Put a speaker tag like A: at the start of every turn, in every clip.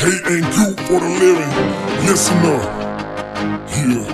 A: Hate ain't good for the living. Listen up. Yeah.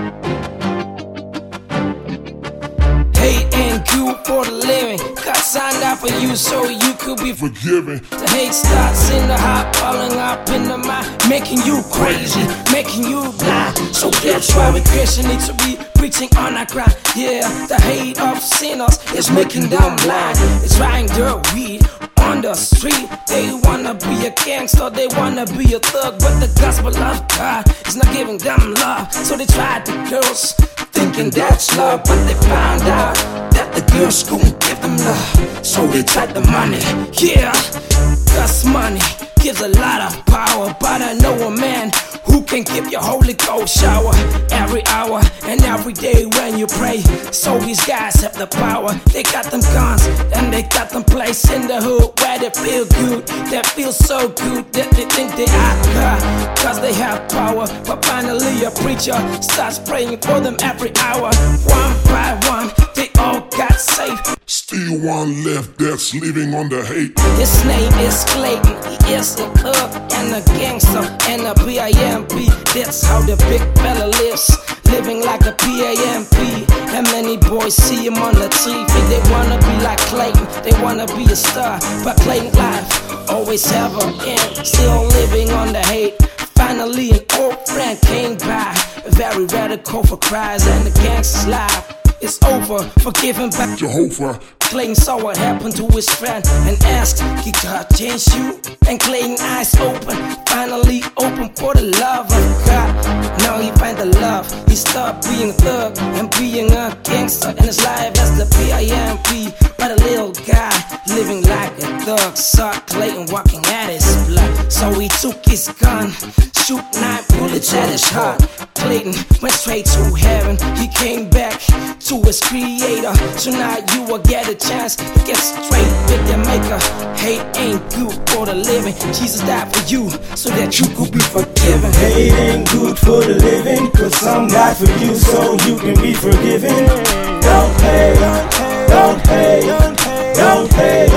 B: Hate ain't good for the living. God signed out for you so you could be
A: Forgiven.
B: The hate starts in the heart, falling up in the mind, making you crazy, making you blind. So that's why we Christians need to be preaching on our ground. Yeah, the hate of sinners is making them blind. It's trying their weed on the street. They wanna be a gangster, they wanna be a thug, but the gospel of God is not giving them love. So they tried the girls, thinking that's love, but they found out that the girls couldn't give them love. So they tried the money, yeah, cause money gives a lot of power. But I know a man who can give you Holy Ghost shower every hour and every day when you pray. So these guys have the power. They got them guns and they got them placed in the hood where they feel good. They feel so good that they think they are God, cause they have power. But finally a preacher starts praying for them every hour. One by one they all got saved.
A: Still one left that's living on the hate.
B: His name is Clayton. He is a thug and a gangster and a PIMP. That's how the big fella lives, living like a PIMP. And many boys see him on the TV. They wanna be like Clayton, they wanna be a star. But Clayton life always have an end. Still living on the hate. Finally an old friend came by, very radical for cries and the gangster's life. It's over, forgiven by
A: Jehovah.
B: Clayton saw what happened to his friend and asked, "Did God change you?" And Clayton eyes open, finally open for the love of God. Now he find the love. He stopped being a thug and being a gangster in his life as the PIMP. But a little guy living like a thug saw Clayton walking at his blood. So he took his gun, shoot 9 bullets at his heart. Clayton went straight to heaven. He came back to his creator. So now you will get a chance to get straight with your maker. Hate ain't good for the living. Jesus died for you so that you could be forgiven.
C: Hate ain't good for the living, cause some died for you so you can be forgiven. Don't hate, don't hate, don't hate.